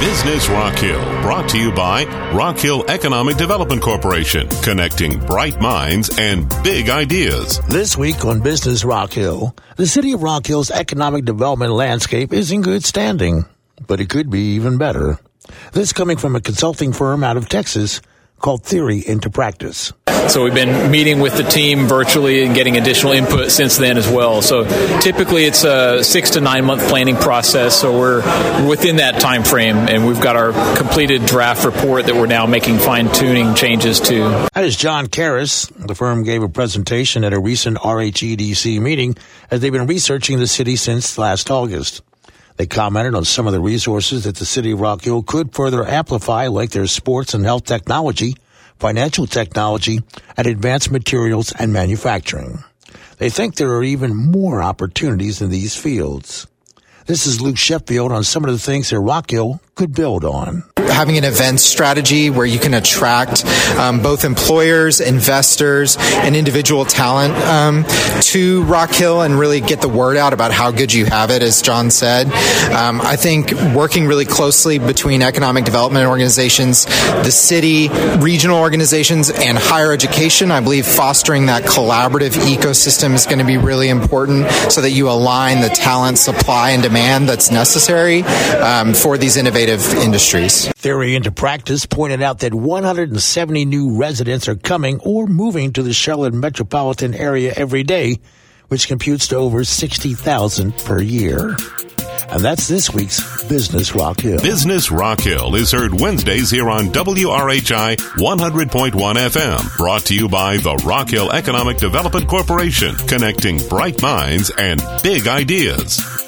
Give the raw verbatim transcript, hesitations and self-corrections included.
Business Rock Hill, brought to you by Rock Hill Economic Development Corporation, connecting bright minds and big ideas. This week on Business Rock Hill, the city of Rock Hill's economic development landscape is in good standing, but it could be even better. This coming from a consulting firm out of Texas called Theory into Practice. So we've been meeting with the team virtually and getting additional input since then as well. So typically it's a six to nine month planning process. So we're within that time frame, and we've got our completed draft report that we're now making fine tuning changes to. That is John Karras. The firm gave a presentation at a recent R H E D C meeting as they've been researching the city since last August. They commented on some of the resources that the city of Rock Hill could further amplify, like their sports and health technology, financial technology, and advanced materials and manufacturing. They think there are even more opportunities in these fields. This is Luke Sheffield on some of the things that Rock Hill could build on. Having an events strategy where you can attract um, both employers, investors, and individual talent um, to Rock Hill and really get the word out about how good you have it, as John said. Um, I think working really closely between economic development organizations, the city, regional organizations, and higher education, I believe fostering that collaborative ecosystem is going to be really important so that you align the talent, supply, and demand that's necessary um, for these innovative industries. Theory into Practice pointed out that one hundred seventy new residents are coming or moving to the Charlotte metropolitan area every day, which computes to over sixty thousand per year. And that's this week's Business Rock Hill. Business Rock Hill is heard Wednesdays here on W R H I one hundred point one F M. Brought to you by the Rock Hill Economic Development Corporation, connecting bright minds and big ideas.